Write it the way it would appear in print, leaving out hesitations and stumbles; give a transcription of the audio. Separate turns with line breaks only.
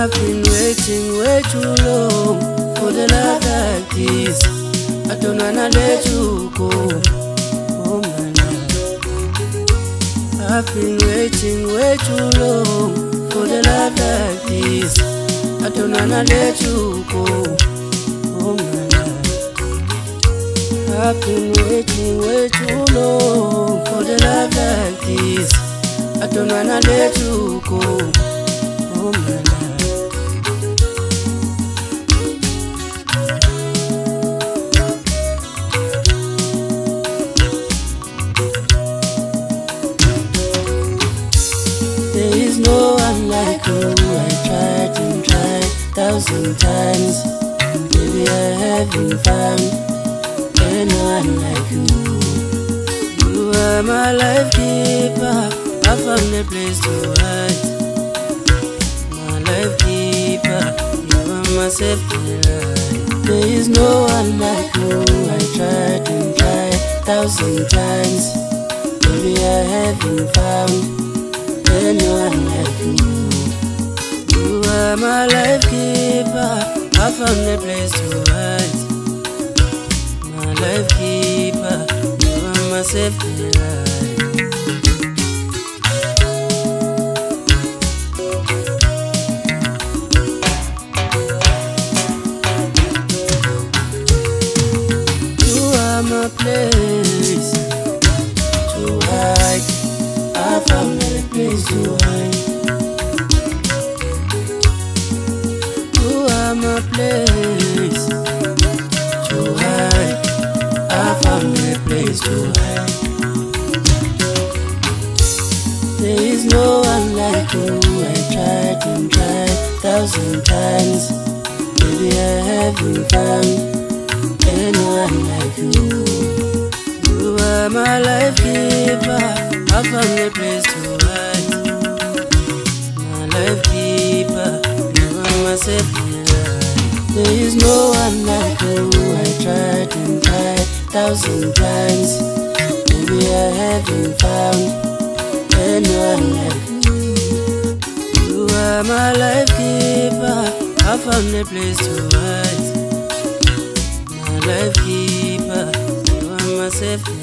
I've been waiting way too long for the love like this. I don't wanna let you go. Oh my love, I've been waiting way too long for the love like this. I don't wanna let you go. Oh my love, I've been waiting way too long for the love like this. I don't wanna let you go. Oh my love. There is no one like you. I tried and tried 1,000 times. Baby, I haven't found anyone like you. You are my life keeper. I found a place to hide. My life keeper, you are my safety line. There is no one like you. I tried and tried 1,000 times. Baby, I haven't found anyone like you. You are my life keeper. I found a place to hide. My life keeper, you are my safety line. My place to hide. I found a place to hide. You are my place to hide. I found a place to hide. There is no one like you. I tried and tried 1,000 times. Baby, I haven't found anyone like you. You are my life keeper. I found a place to hide. My life keeper, you are my safety line. There is no one like you. I tried and tried 1,000 times. Maybe I haven't found anyone like you. You are my life keeper. I found a place to hide. Life keeper, you are my safety.